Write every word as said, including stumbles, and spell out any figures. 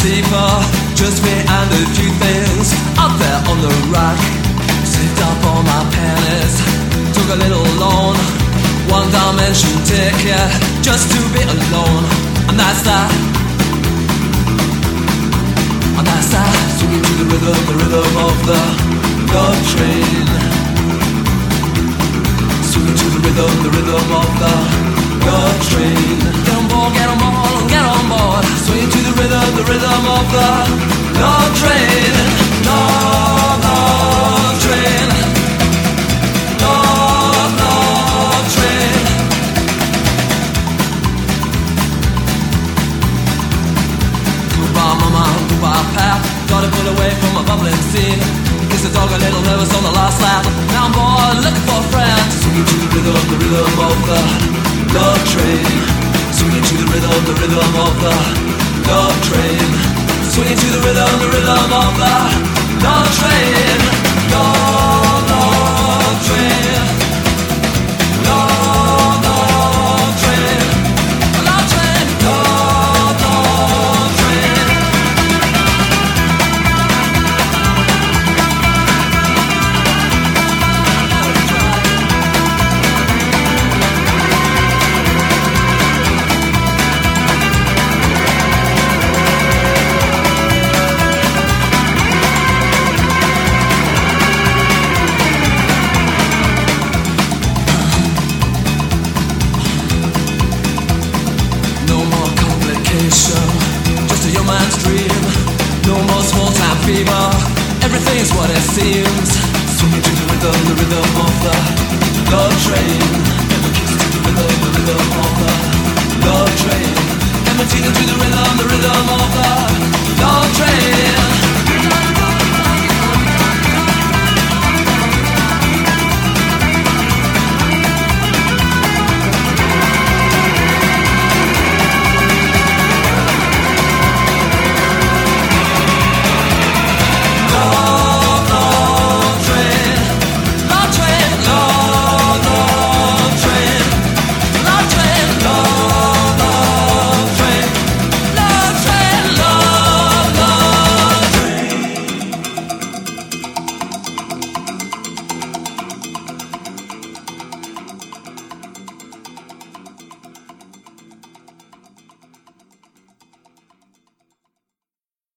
safer, just me and a few things up there on the rack. Saved up all my pennies, took a little loan, one dimension ticket, just to be alone. And that's that, and that's that. Swinging to the rhythm, the rhythm of the love train. Swinging to the rhythm, the rhythm of the love train. Get on board, get on board, get on board. Swinging to the rhythm, the rhythm of the love train. Love, love train. Love, love train. Goodbye mama, goodbye pap. Gotta pull away from a bubbling scene. Kiss the dog a little nervous on the last lap. Now I'm bored, looking for a friend. Swinging to the rhythm, the rhythm of the love train. Swinging to the rhythm, the rhythm of the love train. Swinging to the rhythm, the rhythm of the love train. Love, love train. Love, love train. Love train. Love, love train. Just a young man's dream. No more small-time fever. Everything's what it seems. Swinging to the rhythm, the rhythm of the love train. Never kiss to the rhythm, the rhythm of the love train. Never to the rhythm, the rhythm of